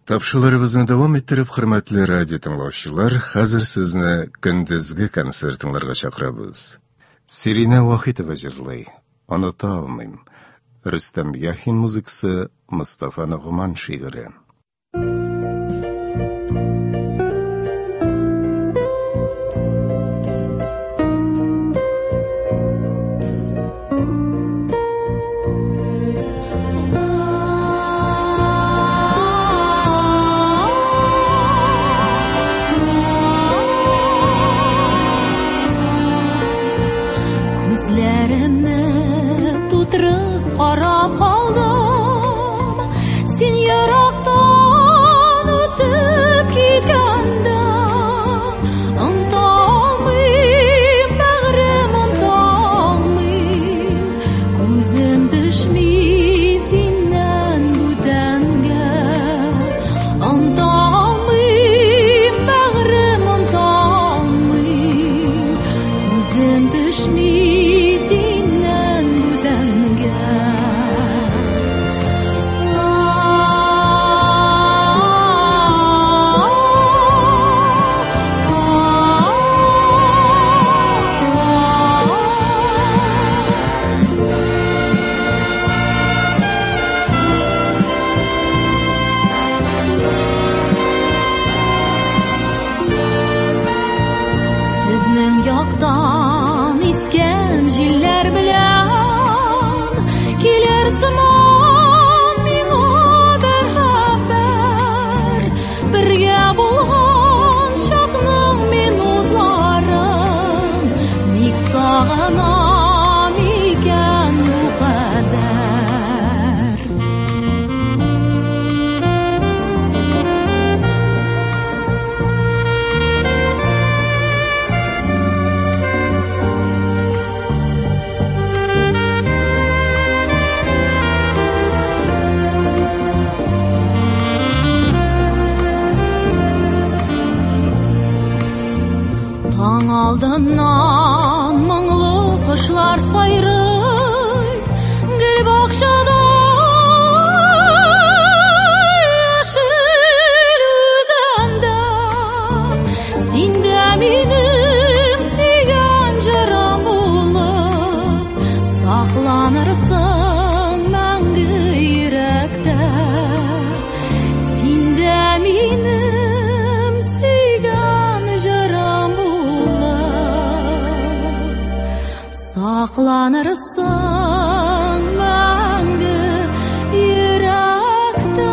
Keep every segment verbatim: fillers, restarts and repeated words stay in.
Тапшыларыбызны дәвам иттереп, хөрмәтле радио тыңлаучылар, хәзер сезне көндезге концертыңларга чакырабыз. Сирина Вахитова җырлый, "Оныта алмыйм". Рөстәм Яхин музыкасы, Мустафа Нугман шигыре. Aldından mыңлы кышлар сайрый, гөл бакчада яшел үзәндә. Син дә минем сөйгән җырым булып, сакланырсың мәңге йөрәктә. Син дә минем сөйгән җырым сакланырсың мәңге йөрәктә.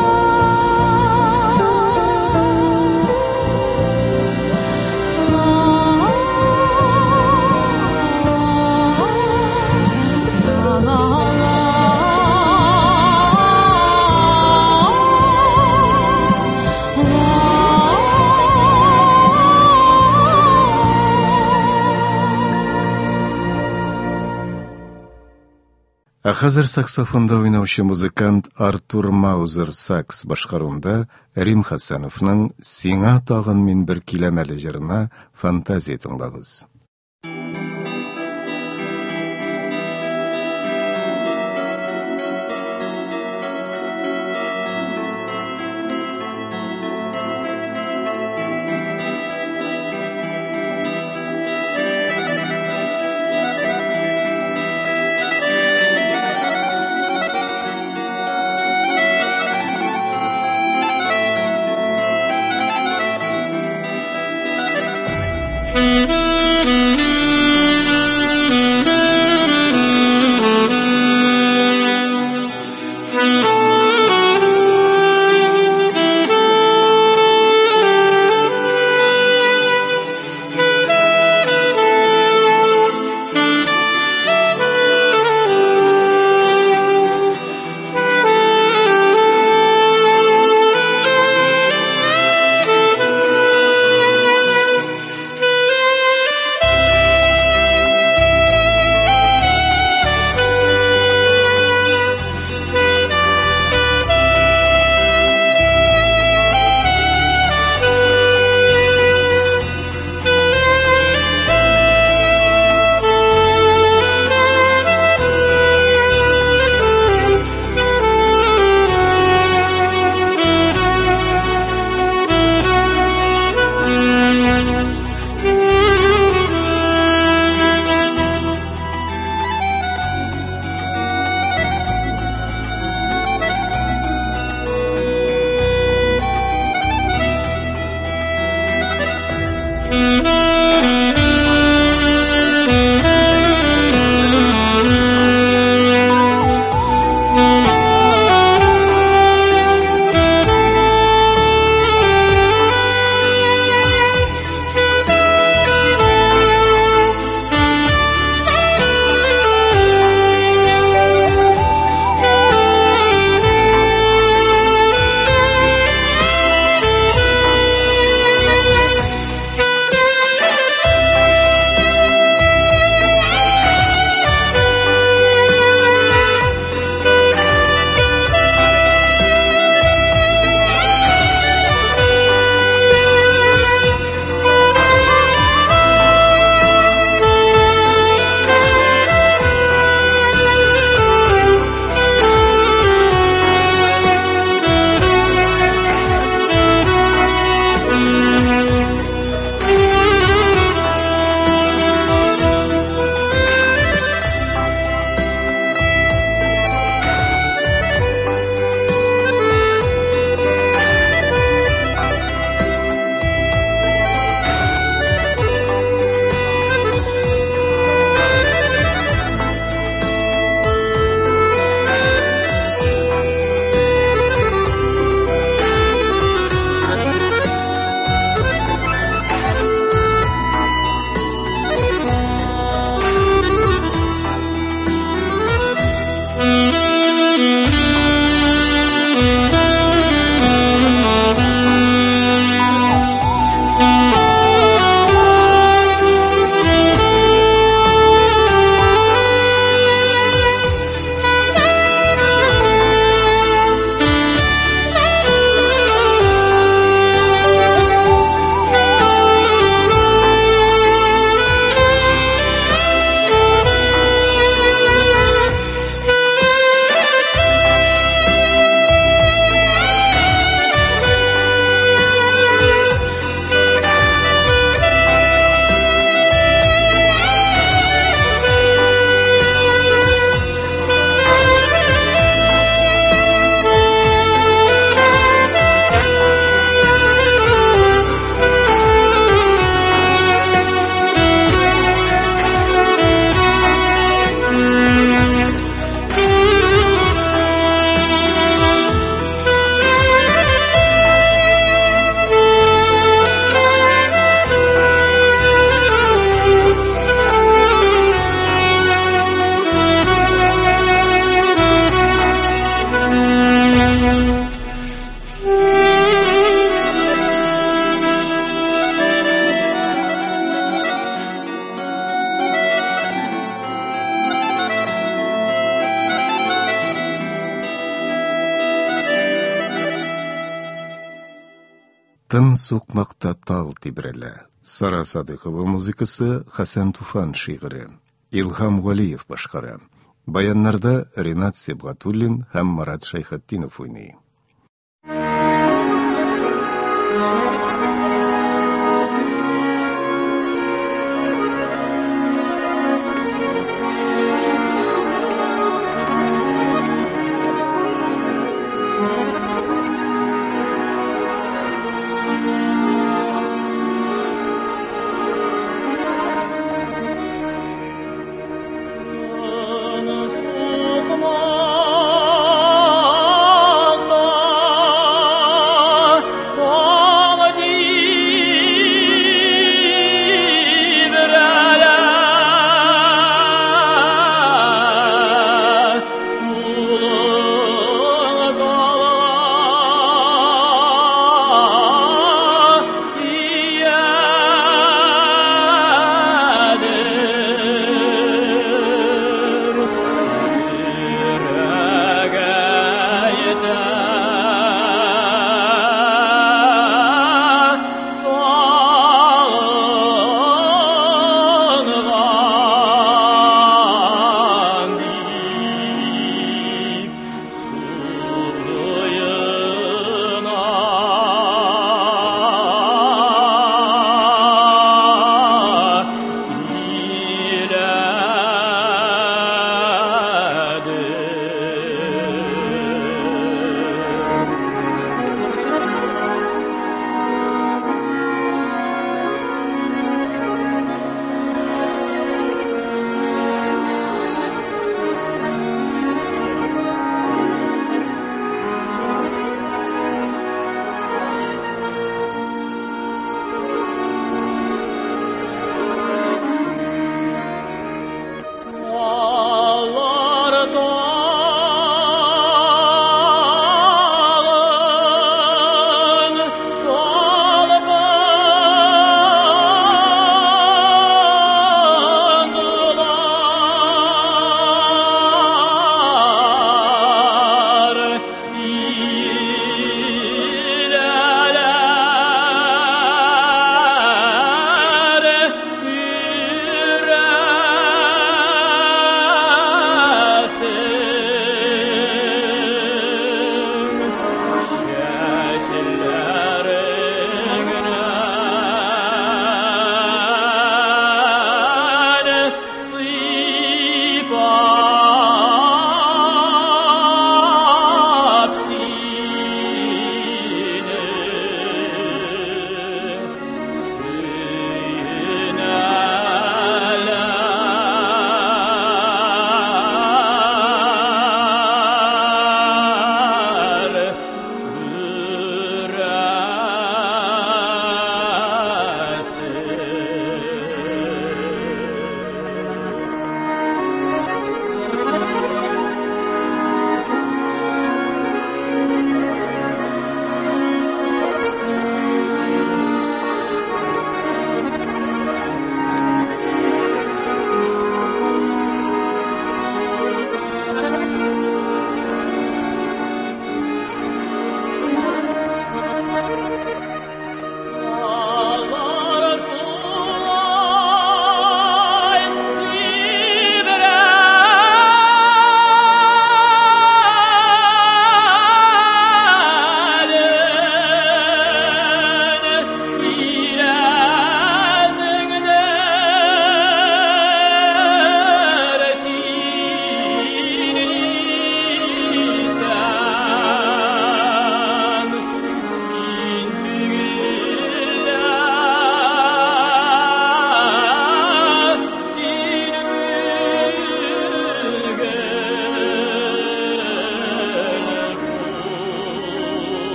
Ә хәзер саксофонда уйнаучы музыкант Артур Маузер сакс башкаруында Рим Хәсәновның "Сиңа тагын мин бер киләм әле" җырына фантазия тыңлагыз. Thank you. Тын соқмақта тал тибірелі. Сара Садықова музыкасы, Хасан Туфан шиғыры. Илхам Ғалиев башқара. Баяннарда Ринат Себғатуллин һәм Марат Шайхаттинов ойнай. Ана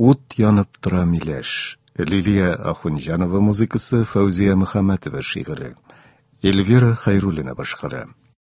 От янып тора миләш. Лилия Ахунҗанова музыкасы, Фаузия Мөхәммәтова шигыре. Эльвира Хайруллина башкара.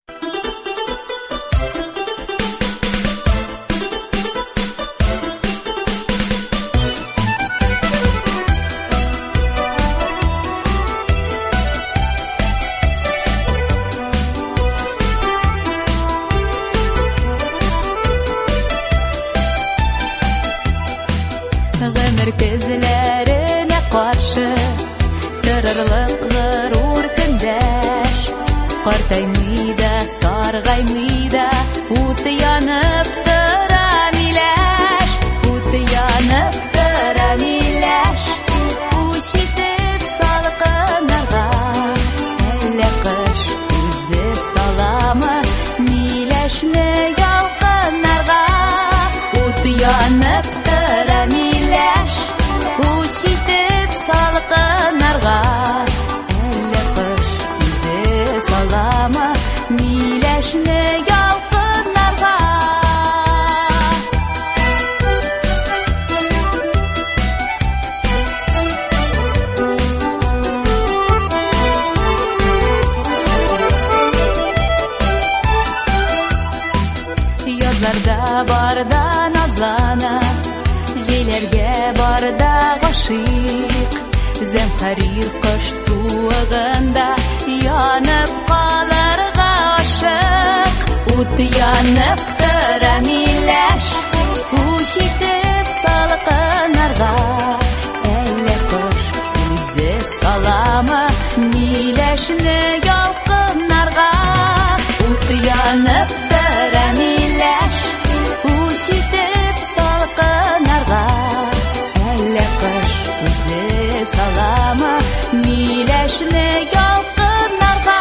Гомер көзләренә каршы торырлык горур көндәш, картаймый да, саргаймый да, ут янып тора миләш, ут янып тора миләш, уч итеп салкынырга, әллә кыш үзе саламы миләшне ялкынырга, ут янып тора миләш, уч итеп салкынырга, әллә кыш үзе саламы миләшне ялкынырга. Язларда барда назлана, җәйләргә барда гашыйк, зәмһәрир кыш суыгында янып калырга ашык, ут янып тора миләш, уч итеп салкынырга, әллә кыш үзе саламы миләшне ялкынырга, ут янып тора миләш, уч итеп салкынырга, әллә кыш үзе саламы миләшне ялкынырга.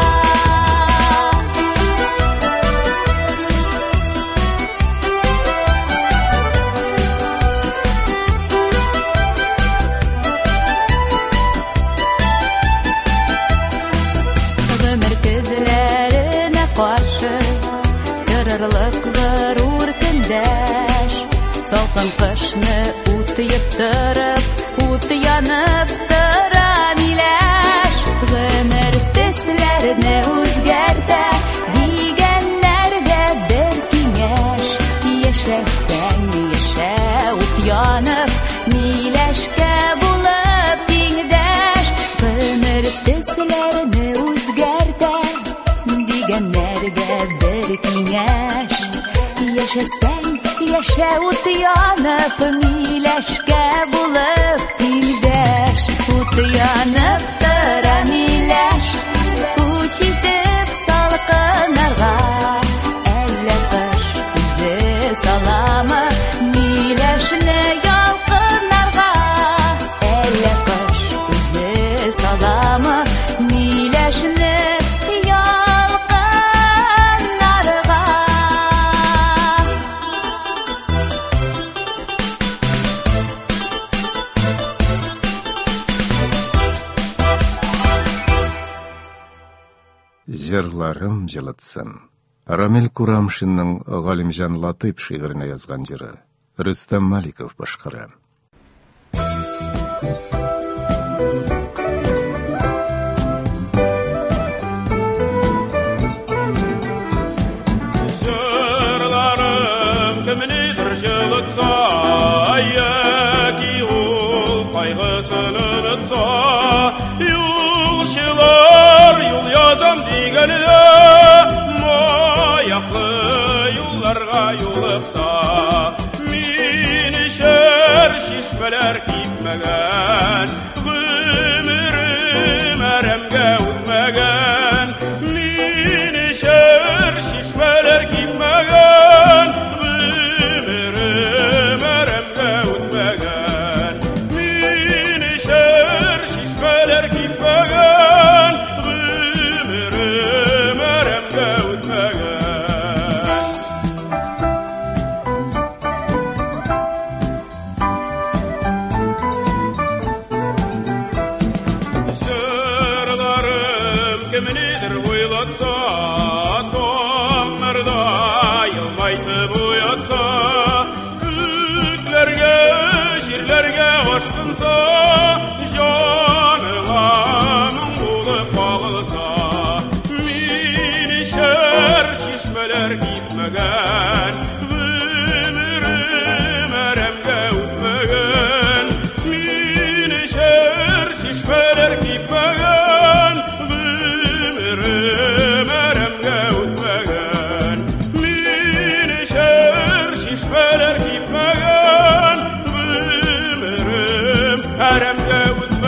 Гомер көзләренә каршы торырлык горур көндәш, салкын кышны утыеп торып, ут янып тора миләш, гомер төсләрне үзгәртә дигәннәргә бер киңәш, яшәсәң яшә, ут янып миләшкә булып тиңдәш, гомер төсләрне үзгәртә дигәннәргә бер киңәш, яшәсәң яшә, ут янып миләшкә булып тиңдәш, ут янып тора миләш, уч итеп салкынырга, әллә кыш үзе саламы миләшне ялкынырга, әллә кыш үзе саламы миләшне ялкынырга. Җырларым җылытсын. Рамил Курамшинның Галимҗан Латыйп шигыренә язган җыры. Рөстәм Маликов башкара. Җырларым кемнедер җылытса, яки ул кайгысын онытса, юлчылар юл язам дигәндә, маяклы юлларга юлыкса, мине шәр чишмәләр кипмәгән, гомерем әрәмгә үтмәгән, мине шәр чишмәләр кипмәгән, гомерем әрәмгә үтмәгән, мине шәр чишмәләр кипмәгән, гомерем әрәмгә үтмәгән. сағынса, жаныңаның болып қалса, мен ішер шешмелер кипмеген, өмірім әрәмге өтмеген, мен ішер шешмелер кипмеген, өмірім әрәмге өтмеген, мен ішер шешмелер кипмеген, өмірім әрәмге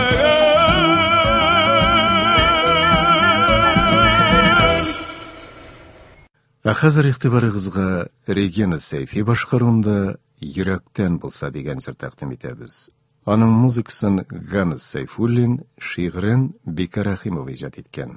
өтмеген. Ә хәзер игътибарыгызга Регина Сейфи башкаруында «Йөрәктән булса» дигән җыр тәкъдим итәбез. Аның музыкасын Ганес Сейфуллин, шигырен Бика Рәхимова иҗат иткән.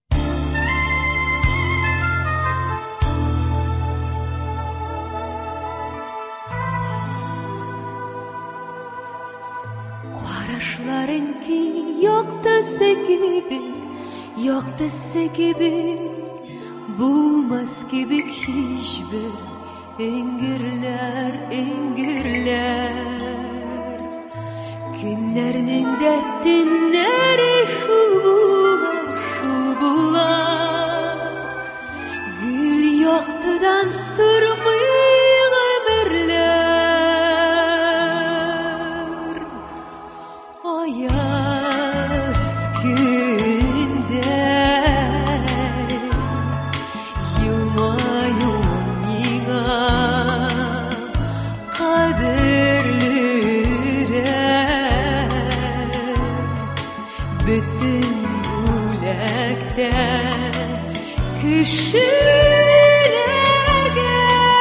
Карашларыңки яктысы gibi, яктысы gibi, булмас gibi hiçbir engirler, engirler. Günlerinin de dinleri şu bula, şu bula. Gül yaktıdan sırmıyor ömürler. Ayaz günde yılmayınca kaderlere bütün bulaktan kişilerge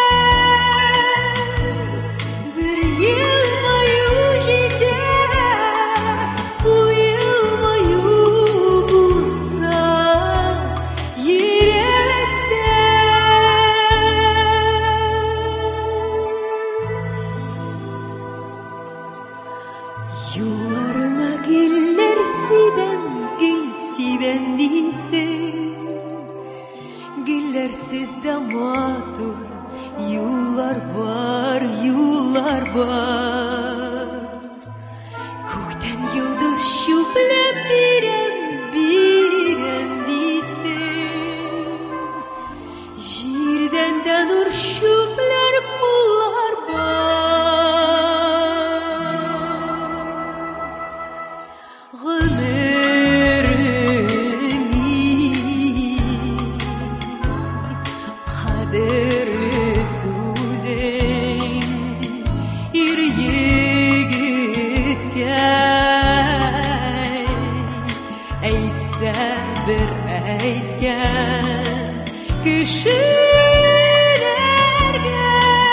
bir yılmayı gider, bu yılmayı bulsa yürekten. Yollarına gelir siden, gel siden değilsin. Gillersiz de matur, yollar var, yollar var. Gökten yıldız şüphem birem, birem değilsin. Jirden de nur şüpler kullar var. Kaderli sözün ir yigitken aytsa bir aytgan kishilarga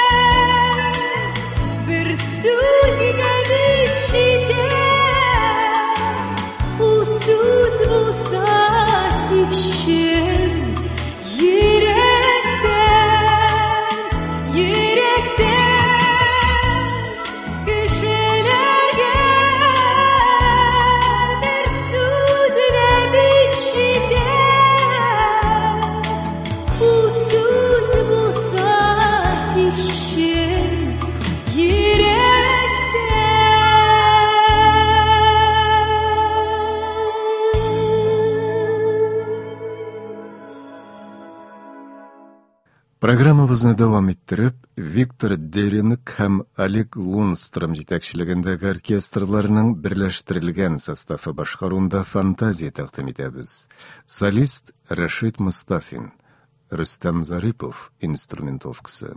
bir so'zgan ichida u so'z bo'lsa tekshir yürekten, yürekten kişilerge bir sözle biçide bu söz bulsa tekşir Программабызны дәвам иттереп, Виктор Дереник һәм Олег Лунстром җитәкчелегендәге оркестрларның берләштерелгән составы башкаруында фантазия тәкъдим итәбез. Солист Рашид Мустафин, Рөстәм Зарипов инструментовкасы.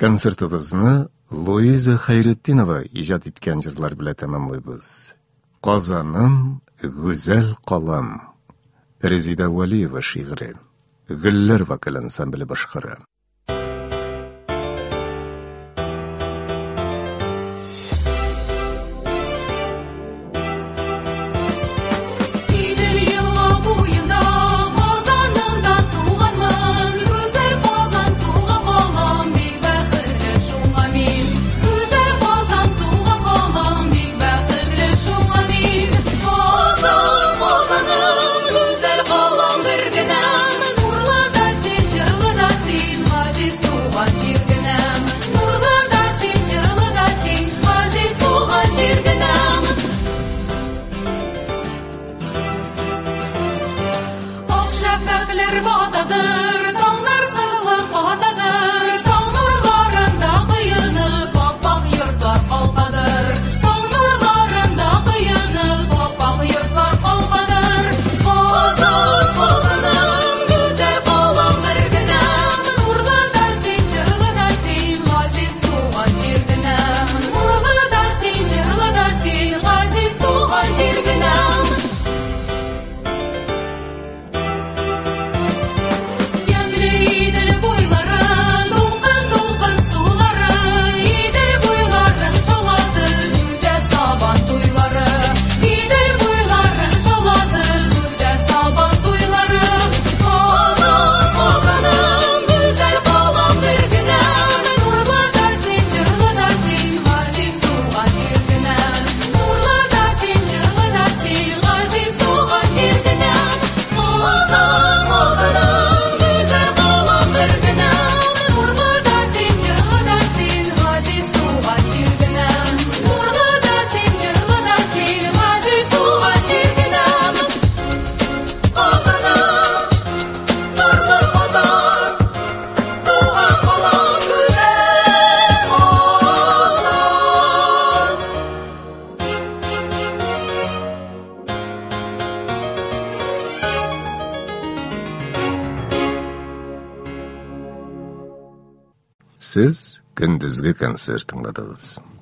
Концертыбызны Луиза Хайретдинова ижад иткән җырлар белән тәмамлыйбыз. Казаным, гүзәл калам. Резида Валиева шигъри. Гөлләр вокаль ансамбле башкара. Сез көндезге концерт тыңладыгыз.